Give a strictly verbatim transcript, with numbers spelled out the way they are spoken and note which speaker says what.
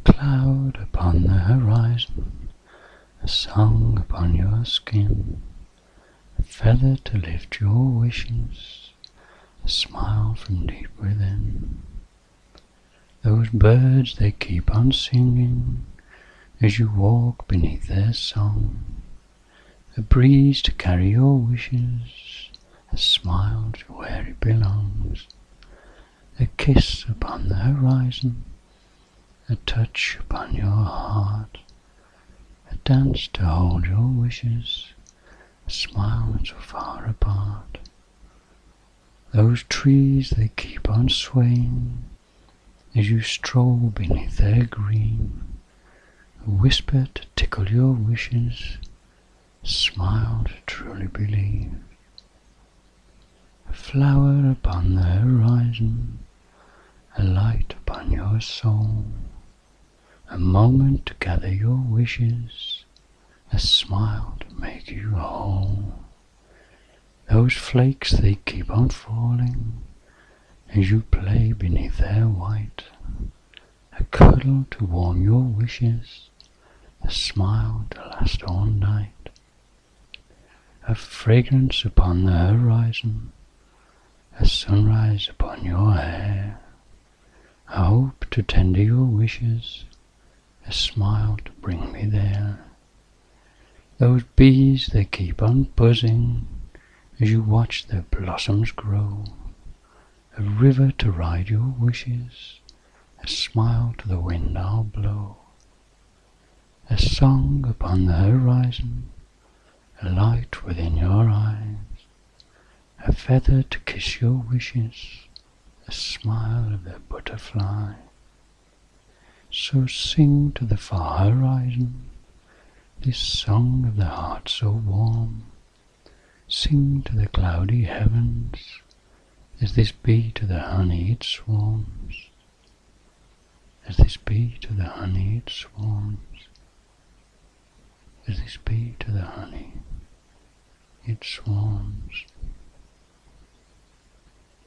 Speaker 1: cloud upon the horizon, a song upon your skin, a feather to lift your wishes, a smile from deep within. Those birds, they keep on singing as you walk beneath their song, a breeze to carry your wishes, a smile to where it belongs, a kiss upon the horizon, a touch upon your heart, a dance to hold your wishes, a smile so far apart. Those trees, they keep on swaying as you stroll beneath their green, a whisper to tickle your wishes, a smile to truly believe. A flower upon the horizon, a light upon your soul, a moment to gather your wishes, a smile to make you whole. Those flakes, they keep on falling as you play beneath their white, a cuddle to warm your wishes, a smile to last all night. A fragrance upon the horizon, a sunrise upon your hair, a hope to tender your wishes, a smile to bring me there. Those bees, they keep on buzzing as you watch their blossoms grow, a river to ride your wishes, a smile to the wind I'll blow. A song upon the horizon, a light within your eyes, a feather to kiss your wishes, a smile of the butterfly. So sing to the far horizon this song of the heart so warm. Sing to the cloudy heavens as this bee to the honey it swarms, as this bee to the honey it swarms, as this bee to the honey it swarms.